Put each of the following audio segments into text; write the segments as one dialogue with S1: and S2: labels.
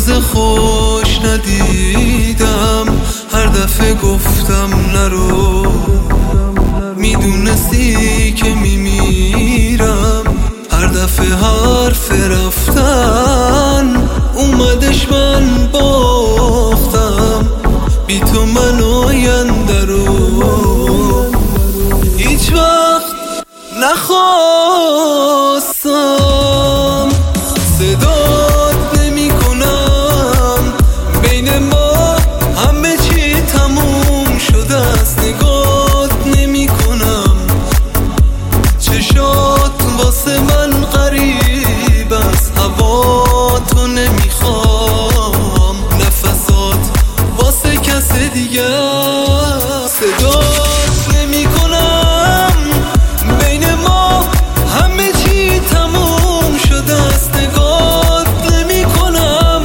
S1: روز خوش ندیدم، هر دفعه گفتم نرو، میدونستی که میمیرم. هر دفعه حرف رفتن اومدش من باختم، بی تو من آینده رو هیچ وقت نخواستم. صدات نمی کنم، بین ما همه چی تموم شده است. نگات نمی کنم، چشات واسه من غریب است. هوا تو نمیخوام، نفسات واسه کس دیگه. صدات نمی کنم، بین ما همه چی تموم شده است. نگات نمی کنم،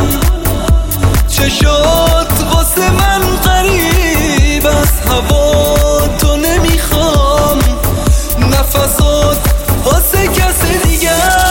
S1: چشات واسه من غریب است. هوا تو نمیخوام، نفسات واسه کس دیگه.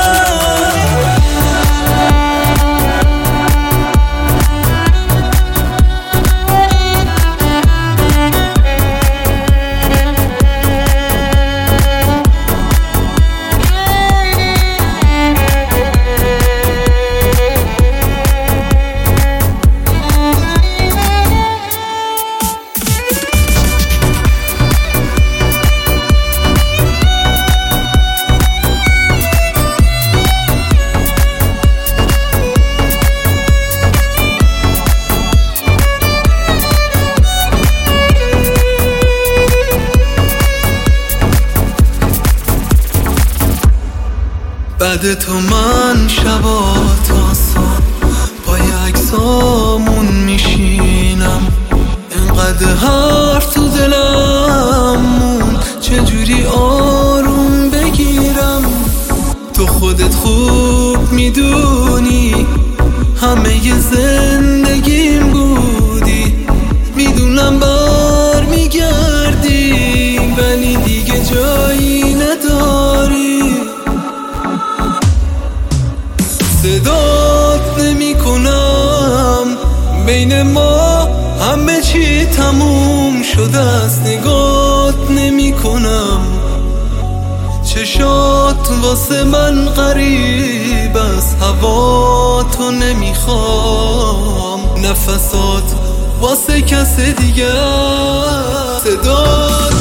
S1: بعد تو من شبا تاسان پای عکسامون میشینم. انقدر حرف تو دلم موند، چجوری آروم بگیرم؟ تو خودت خوب میدونی همه زندگیم بودی. میدونم بر میگردی ولی دیگه جایی نداری. صدات نمی کنم، بین ما همه چی تموم شده است. نگات نمی کنم، چشات واسه من غریب است. هوا تو نمیخوام، نفسات واسه کس دیگه. صدات